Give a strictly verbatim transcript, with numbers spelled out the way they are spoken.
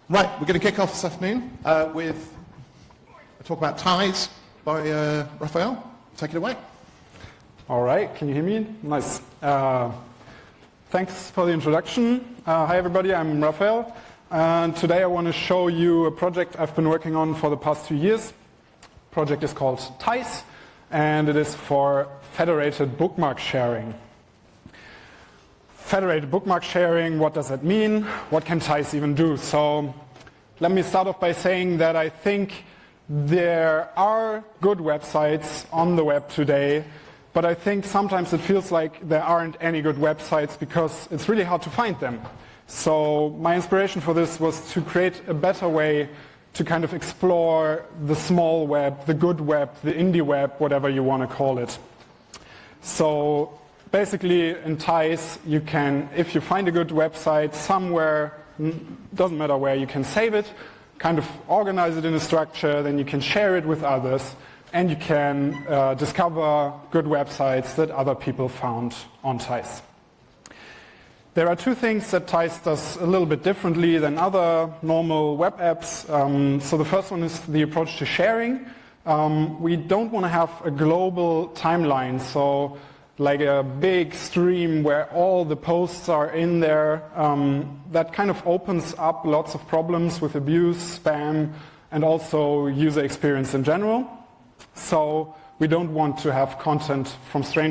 Right, we're going to kick off this afternoon uh, with a talk about ties by uh, Raphael. Take it away. All right, can you hear me? Nice. Uh, thanks for the introduction. Uh, hi everybody, I'm Raphael, and today I want to show you a project I've been working on for the past two years. The project is called Ties, and it is for federated bookmark sharing. Federated bookmark sharing, what does that mean? What can Ties even do? So let me start off by saying that I think there are good websites on the web today, but I think sometimes it feels like there aren't any good websites because it's really hard to find them. So my inspiration for this was to create a better way to kind of explore the small web, the good web, the indie web, whatever you want to call it. So basically, in Ties, you can, if you find a good website somewhere, doesn't matter where, you can save it, kind of organize it in a structure, then you can share it with others, and you can uh, discover good websites that other people found on Ties. There are two things that Ties does a little bit differently than other normal web apps. Um, so the first one is the approach to sharing. Um, we don't want to have a global timeline, so like a big stream where all the posts are in there. Um, that kind of opens up lots of problems with abuse, spam, and also user experience in general. So we don't want to have content from strangers